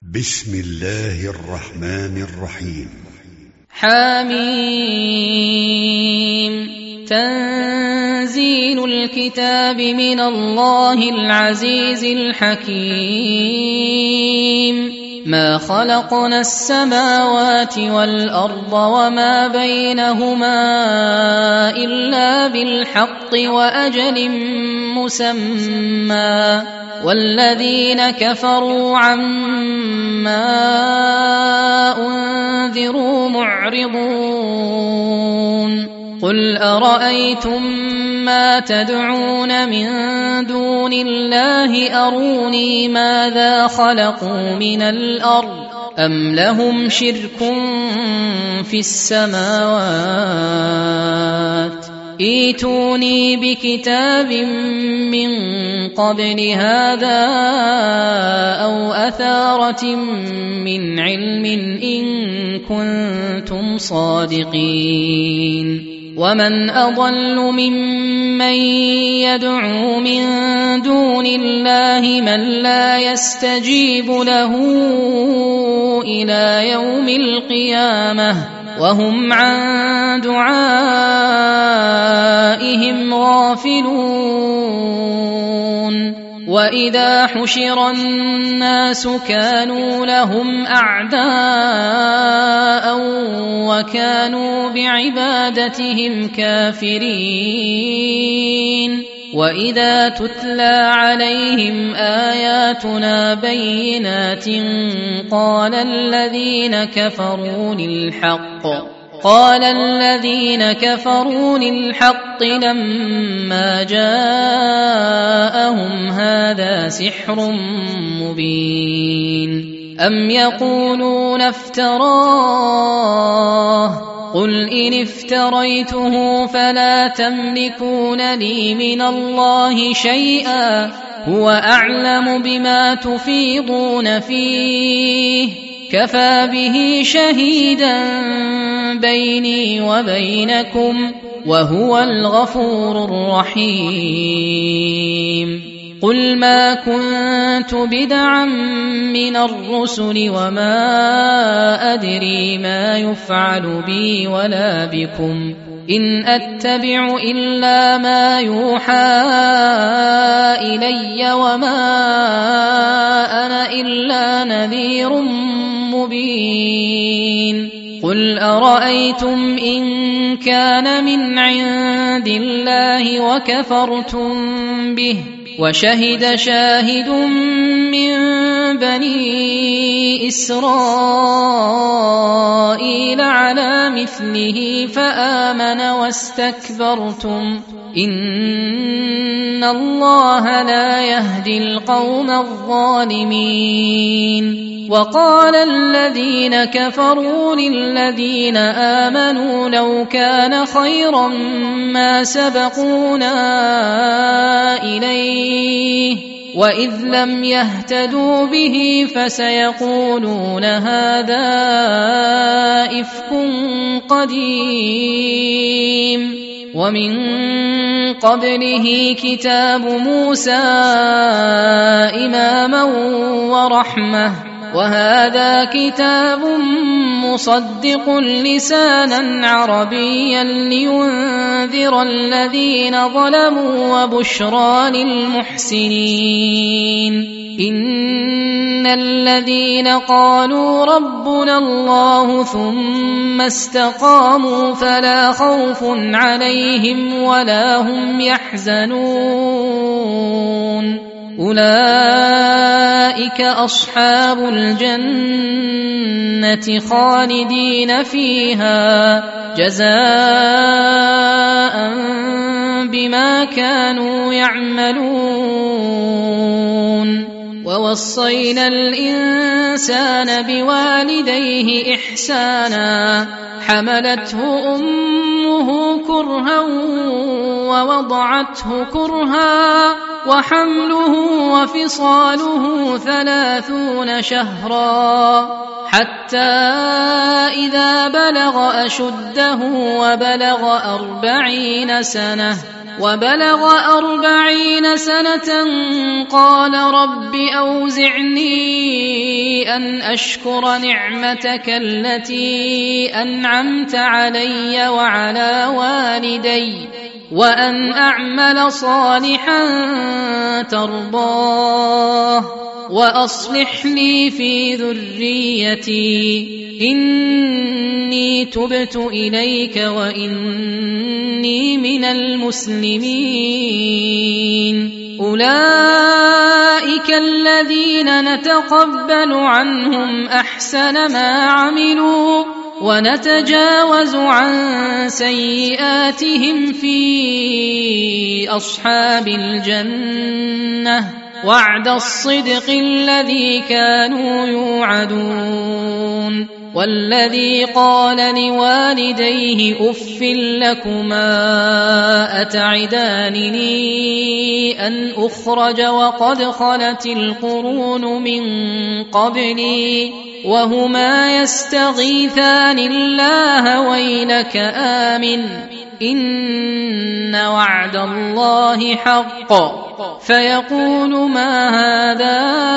بسم الله الرحمن الرحيم. حميم. تنزيل الكتاب من الله العزيز الحكيم. ما خلقنا السماوات والأرض وما بينهما إلا بالحق وأجل مسمى، والذين كفروا عما أنذروا معرضون. قل أرأيتم ما تدعون من دون الله أروني ماذا خلقوا من الأرض أم لهم شرك في السماوات ائتوني بكتاب من قبل هذا أو أثارة من علم إن كنتم صادقين. ومن أضل ممن يدعو من دون الله من لا يستجيب له إلى يوم القيامة وهم عن دعائهم غافلون. وإذا حشر الناس كانوا لهم أعداء وكانوا بعبادتهم كافرين. وإذا تتلى عليهم آياتنا بينات قال الذين كفروا للحق لما جاءهم هذا سحر مبين. أم يقولون افتراه قل إن افتريته فلا تملكون لي من الله شيئا هو أعلم بما تفيضون فيه كفى به شهيدا بيني وبينكم وهو الغفور الرحيم. قل ما كنت بدعا من الرسل وما أدري ما يفعل بي ولا بكم إن أتبع إلا ما يوحى إلي وما أنا إلا نذير مبين. قل أرأيتم إن كان من عند الله وكفرتم به وشهد شاهد من بني إسرائيل على مثله فآمن واستكبرتم إن الله لا يهدي القوم الظالمين. وقال الذين كفروا للذين آمنوا لو كان خيرا ما سبقونا إليه وإذ لم يهتدوا به فسيقولون هذا إفك قديم. ومن قبله كتاب موسى إماما ورحمة وهذا كتاب مصدق لسانا عربيا لينذر الذين ظلموا وبشرى للمحسنين. إن الذين قالوا ربنا الله ثم استقاموا فلا خوف عليهم ولا هم يحزنون أولئك أصحاب الجنة خالدين فيها جزاء بما كانوا يعملون. ووصينا الإنسان بوالديه إحسانا حملته أمه كرها ووضعته كرها وحمله وفصاله 30 شهرا حتى إذا بلغ أشده وبلغ 40 سنة وبلغ 40 سنة قال رب أوزعني أن أشكر نعمتك التي أنعمت علي وعلى والدي وأن أعمل صالحا ترضاه وأصلح لي في ذريتي إني تبت إليك وإني من المسلمين. أولئك الذين نتقبل عنهم أحسن ما عملوا ونتجاوز عن سيئاتهم في أصحاب الجنة وعد الصدق الذي كانوا يوعدون. والذي قال لوالديه أف لكما أتعدانني أن أخرج وقد خلت القرون من قبلي وهما يستغيثان الله ويلك آمن إن وعد الله حق فيقول ما هذا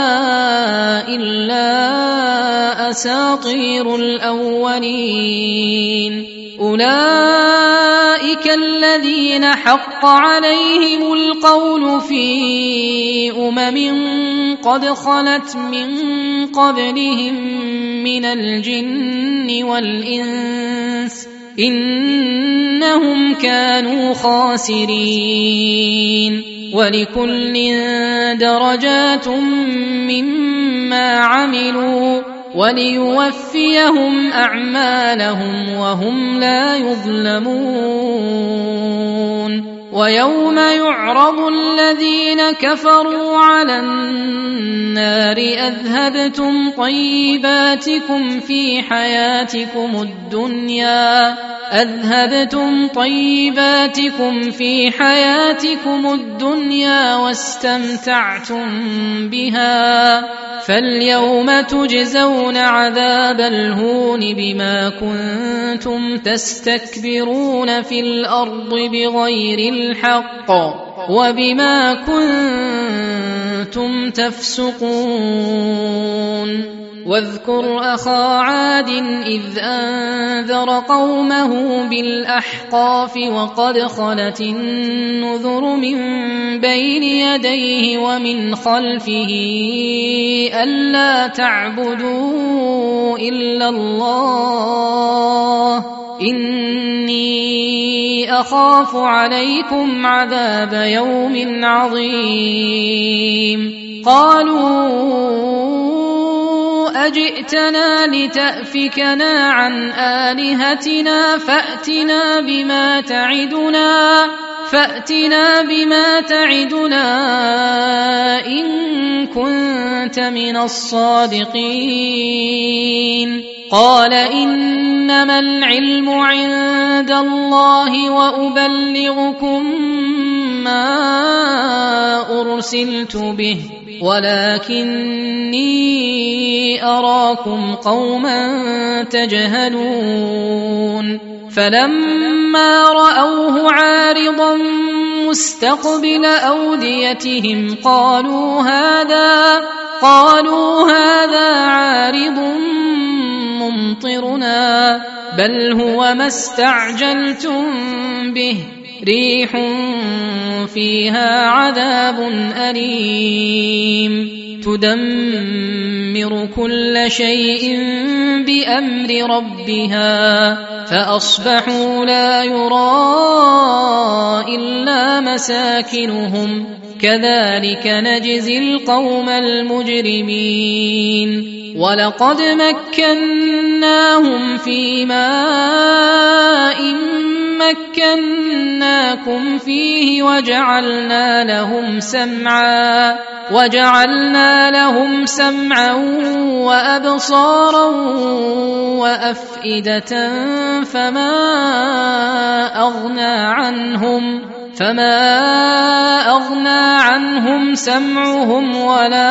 إلا أساطير الأولين. أولئك الذين حق عليهم القول في قد خلت من قبلهم من الجن والإنس إنهم كانوا خاسرين. ولكل درجات مما عملوا وليوفيهم أعمالهم وهم لا يظلمون. ويوم يعرض الذين كفروا على النار أذهبتم طيباتكم في حياتكم الدنيا واستمتعتم بها فاليوم تجزون عذاب الهون بما كنتم تستكبرون في الأرض بغير الحق وبما كنتم تفسقون. واذكر أخا عاد إذ أنذر قومه بالأحقاف وقد خلت النذر من بين يديه ومن خلفه ألا تعبدوا إلا الله إني أخاف عليكم عذاب يوم عظيم. قالوا أجئتنا لتأفكنا عن آلهتنا فأتنا بما تعدنا إن كنت من الصادقين. قال إنما العلم عند الله وأبلغكم ما أرسلت به ولكني أراكم قوما تجهلون. فلما رأوه عارضا مستقبل أوديتهم قالوا هذا عارض ممطرنا بل هو ما استعجلتم به ريح فيها عذاب أليم تدمر كل شيء بأمر ربها فأصبحوا لا يرى إلا مساكنهم كذلك نجزي القوم المجرمين. ولقد مكناهم في ماء مكناكم فيه وجعلنا لهم سمعا وأبصارا وأفئدة فما أغنى عنهم سمعهم ولا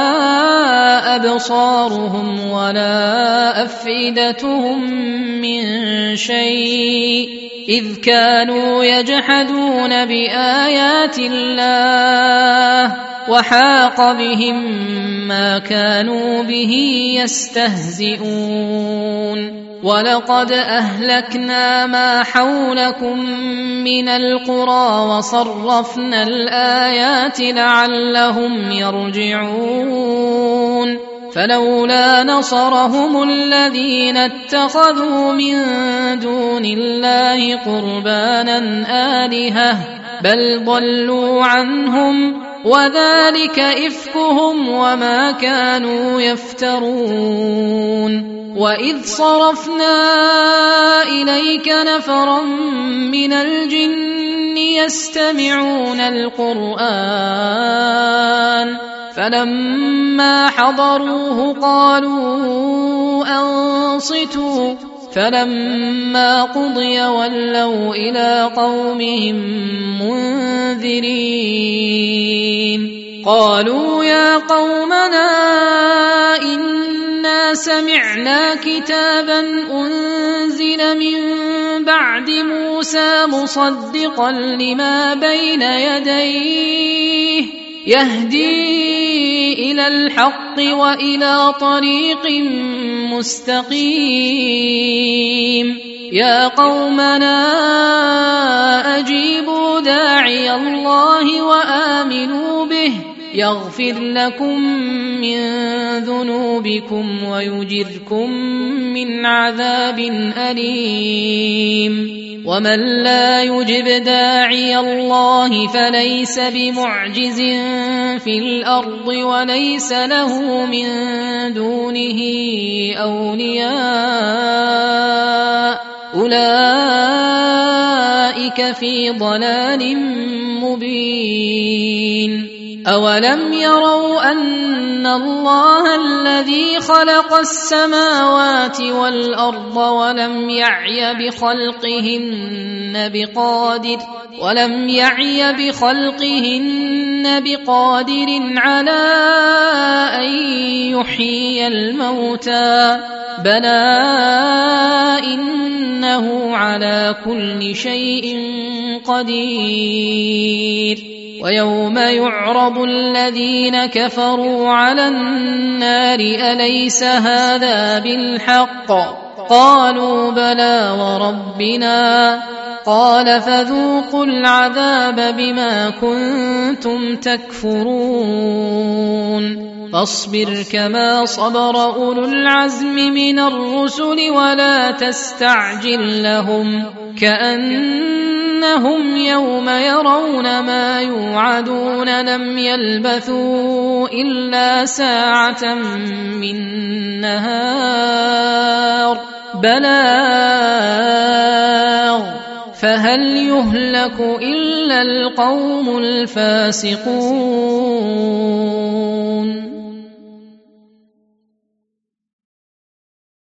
أبصارهم ولا أفئدتهم من شيء إذ كانوا يجحدون بآيات الله وحاق بهم ما كانوا به يستهزئون ولقد أهلكنا ما حولكم من القرى وصرفنا الآيات لعلهم يرجعون فلولا نصرهم الذين اتخذوا من دون الله قربانا آلهة بل ضلوا عنهم وذلك إفكهم وما كانوا يفترون وإذ صرفنا إليك نفرا من الجن يستمعون القرآن فلما حضروه قالوا أنصتوا فلما قضي ولوا إلى قومهم منذرين قالوا يا قومنا إنا سمعنا كتابا أنزل من بعد موسى مصدقا لما بين يديه يهدي إلى الحق وإلى طريق مستقيم يا قومنا أجيبوا داعي الله وآمنوا به يغفر لكم من ذنوبكم ويجركم من عذاب أليم ومن لا يجب داعي الله فليس بمعجز في الأرض وليس له من دونه أولياء أولئك في ضلال مبين أولم يروا أن الله الذي خلق السماوات والأرض ولم يعي بخلقهن بقادر على أن يحيي الموتى بلى إنه على كل شيء قدير ويوم يعرض الذين كفروا على النار أليس هذا بالحق قالوا بلى وربنا قال فذوقوا العذاب بما كنتم تكفرون فاصبر كما صبر أولو العزم من الرسل ولا تستعجل لهم كأنهم يوم يرون ما يوعدون لم يلبثوا إلا ساعة من نهار بلاغ فهل يهلك إلا القوم الفاسقون